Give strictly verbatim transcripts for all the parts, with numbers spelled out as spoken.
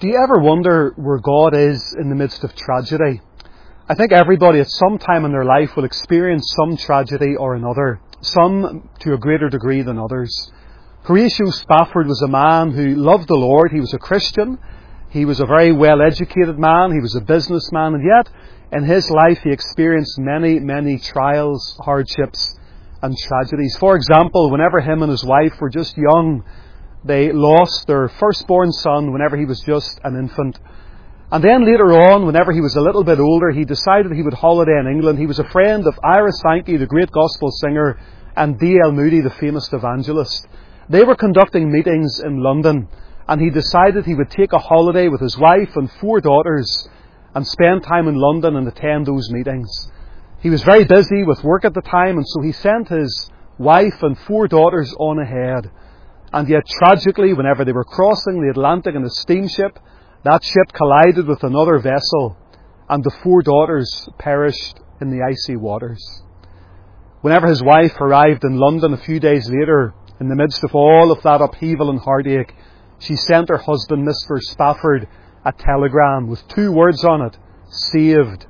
Do you ever wonder where God is in the midst of tragedy? I think everybody at some time in their life will experience some tragedy or another, some to a greater degree than others. Horatio Spafford was a man who loved the Lord. He was a Christian. He was a very well-educated man. He was a businessman. And yet, in his life, he experienced many, many trials, hardships, and tragedies. For example, whenever him and his wife were just young, they lost their firstborn son whenever he was just an infant. And then later on, whenever he was a little bit older, he decided he would holiday in England. He was a friend of Ira Sankey, the great gospel singer, and D L Moody, the famous evangelist. They were conducting meetings in London, and he decided he would take a holiday with his wife and four daughters and spend time in London and attend those meetings. He was very busy with work at the time, and so he sent his wife and four daughters on ahead. And yet, tragically, whenever they were crossing the Atlantic in a steamship, that ship collided with another vessel, and the four daughters perished in the icy waters. Whenever his wife arrived in London a few days later, in the midst of all of that upheaval and heartache, she sent her husband, Mister Spafford, a telegram with two words on it: saved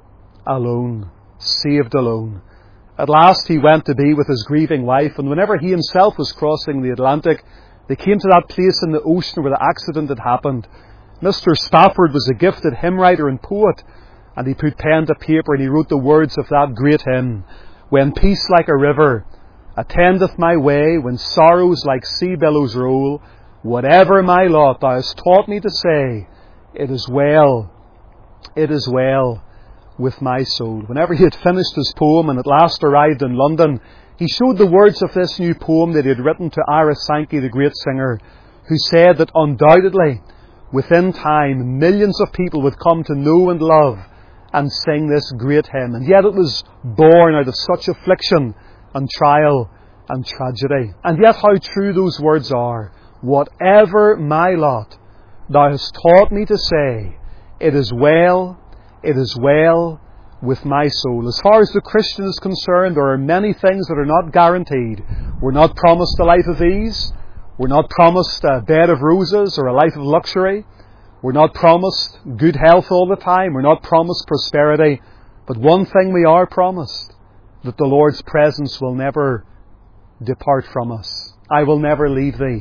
alone. Saved alone. At last he went to be with his grieving wife, and whenever he himself was crossing the Atlantic, they came to that place in the ocean where the accident had happened. Mister Spafford was a gifted hymn writer and poet, and he put pen to paper and he wrote the words of that great hymn: when peace like a river attendeth my way, when sorrows like sea billows roll, whatever my lot thou hast taught me to say, it is well, it is well with my soul. Whenever he had finished his poem and at last arrived in London, he showed the words of this new poem that he had written to Ira Sankey, the great singer, who said that undoubtedly, within time, millions of people would come to know and love and sing this great hymn. And yet it was born out of such affliction and trial and tragedy. And yet how true those words are. Whatever my lot, thou hast taught me to say, it is well, it is well with my soul. As far as the Christian is concerned, there are many things that are not guaranteed. We're not promised a life of ease. We're not promised a bed of roses or a life of luxury. We're not promised good health all the time. We're not promised prosperity. But one thing we are promised, that the Lord's presence will never depart from us. I will never leave thee,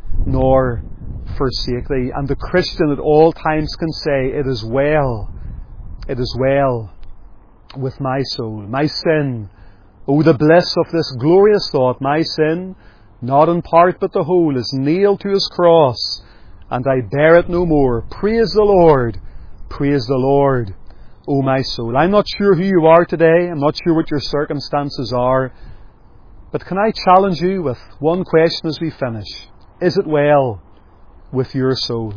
nor forsake thee. And the Christian at all times can say, it is well, it is well with my soul. My sin, oh the bliss of this glorious thought, my sin, not in part but the whole, is nailed to his cross, and I bear it no more. Praise the Lord, praise the Lord, O my soul. I'm not sure who you are today. I'm not sure what your circumstances are. But can I challenge you with one question as we finish? Is it well with your soul?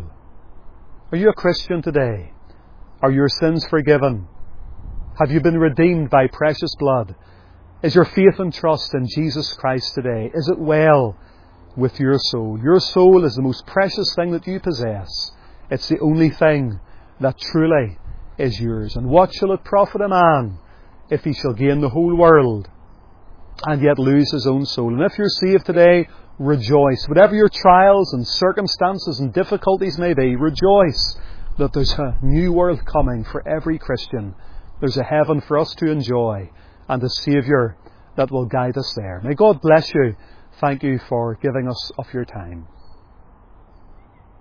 Are you a Christian today? Are your sins forgiven? Have you been redeemed by precious blood? Is your faith and trust in Jesus Christ today? Is it well with your soul? Your soul is the most precious thing that you possess. It's the only thing that truly is yours. And what shall it profit a man if he shall gain the whole world and yet lose his own soul? And if you're saved today, rejoice. Whatever your trials and circumstances and difficulties may be, rejoice that there's a new world coming for every Christian. There's a heaven for us to enjoy and a Saviour that will guide us there. May God bless you. Thank you for giving us of your time.